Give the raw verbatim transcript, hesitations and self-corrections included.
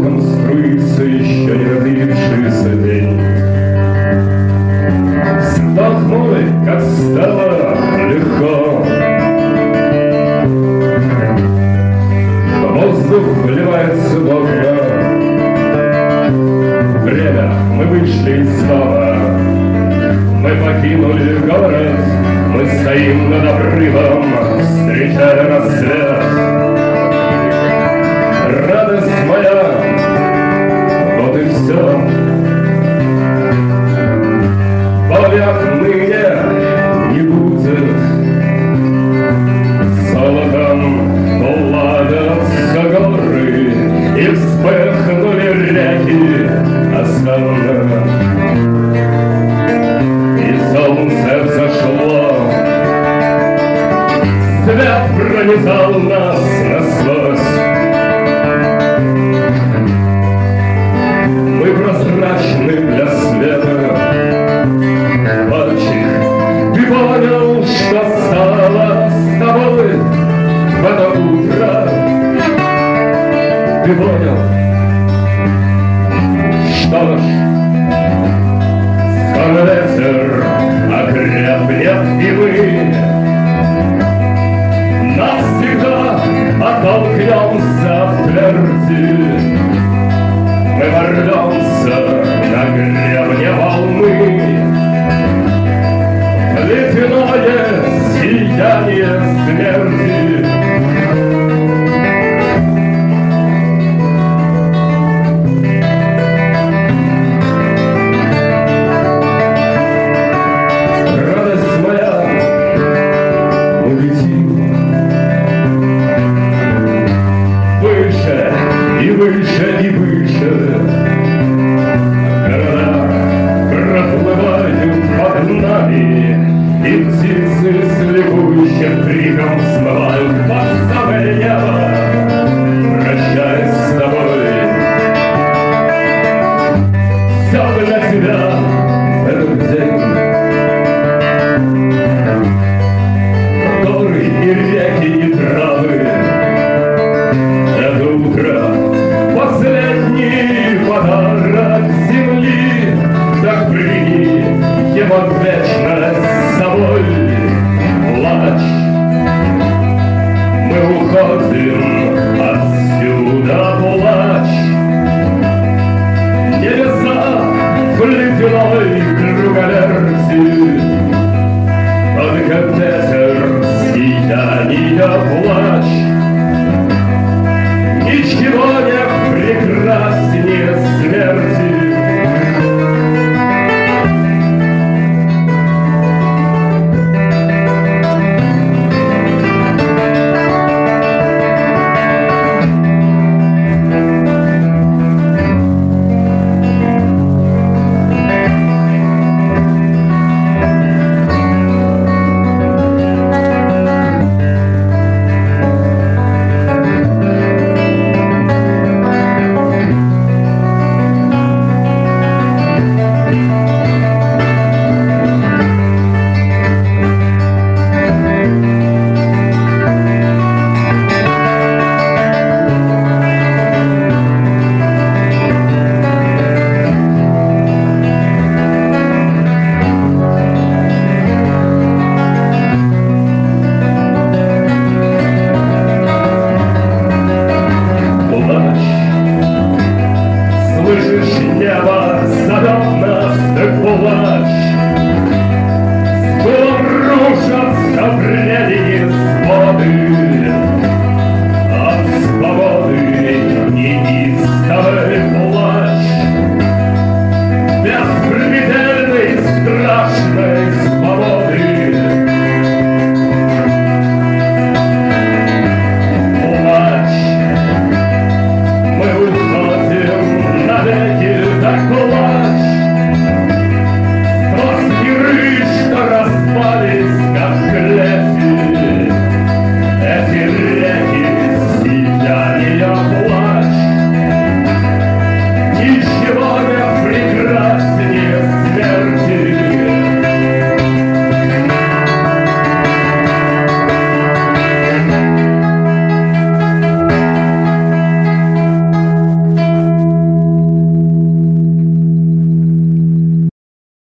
окнам струится еще не напившийся день. Вздохнули, как стало легко. Воздух вливается в окна. Время, мы вышли из дома. Мы покинули город. Мы стоим над обрывом, встречая рассвет. Радость моя, вот и все. Повек ныне не будет. Золотом плавятся горы, и вспыхнули реки осанно. И солнце взошло. Свет пронизал нас насквозь. Мы прозрачны для света. Мальчик, ты понял, что стало с тобой в это утро? Ты понял? Что ж, скоро ветер окрепнет, и мы навсегда оттолкнемся в тверди. Мы ворвемся на гребне волны. Ледяное сияние смерти. Радость моя, улети выше и выше и выше. Города проплывают под нами, и птицы с ликующим криком смывают под самое небо, прощаясь с тобой. Все для тебя в этот день. Горы и реки и травы. Это утро последний подарок земли. Так прими его вечность с собой. Плачь, мы уходим отсюда, плачь. Небеса в ледяной круговерти. Только ветер сияния, плачь. Ничего не прекраснее смерти. Слышишь, небо зовет нас, так плачь. Скоро рушатся преледи своды.